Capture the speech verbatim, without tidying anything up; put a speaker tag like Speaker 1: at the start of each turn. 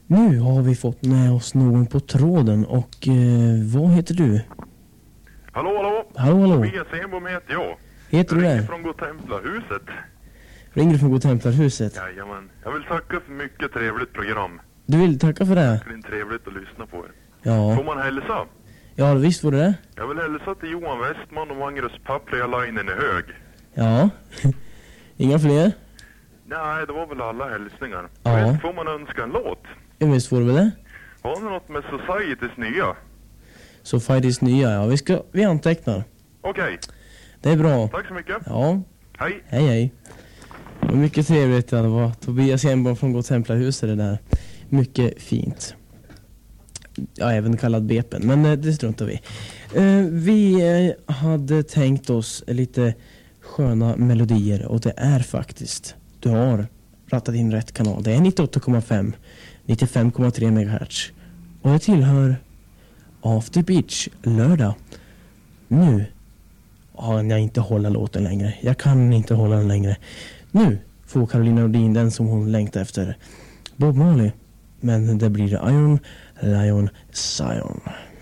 Speaker 1: Nu har vi fått med oss någon på tråden och eh, vad heter du?
Speaker 2: Hallå, hallå.
Speaker 1: Hallå, hallå.
Speaker 2: Tobias Enbom heter jag.
Speaker 1: Heter du
Speaker 2: jag ringer
Speaker 1: det?
Speaker 2: från Godtemplarhuset.
Speaker 1: Ringer du från Godtemplarhuset?
Speaker 2: Jajamän. Jag vill tacka för mycket trevligt program.
Speaker 1: Du vill tacka för det?
Speaker 2: Det är trevligt att lyssna på er.
Speaker 1: Ja.
Speaker 2: Får man hälsa?
Speaker 1: Ja, visst var det det?
Speaker 2: Jag vill hälsa till Johan Westman och Magnus Paprialainen i hög.
Speaker 1: Ja. Inga fler?
Speaker 2: Nej, det var väl alla hälsningar.
Speaker 1: Ja.
Speaker 2: Vet, får man önska en låt?
Speaker 1: Ja, visst var det väl det?
Speaker 2: Har ni något med Societys nya?
Speaker 1: Så Fightys nya, ja. Vi, ska, vi antecknar.
Speaker 2: Okej. Okay.
Speaker 1: Det är bra.
Speaker 2: Tack så mycket.
Speaker 1: Ja.
Speaker 2: Hej.
Speaker 1: Hej, hej. Det var mycket trevligt. Ja, det var Tobias Enbom från Godtemplarhuset det där. Mycket fint. Ja, även kallad Bepen. Men eh, det struntar vi. Eh, vi eh, hade tänkt oss lite sköna melodier. Och det är faktiskt. Du har rattat in rätt kanal. Det är nittioåtta komma fem. nittiofem komma tre megahertz. Och det tillhör After Beach lördag. Nu kan jag inte hålla låten längre. Jag kan inte hålla den längre. Nu får Carolina Nordin den som hon längtar efter. Bob Marley. Men det blir Iron Lion Zion.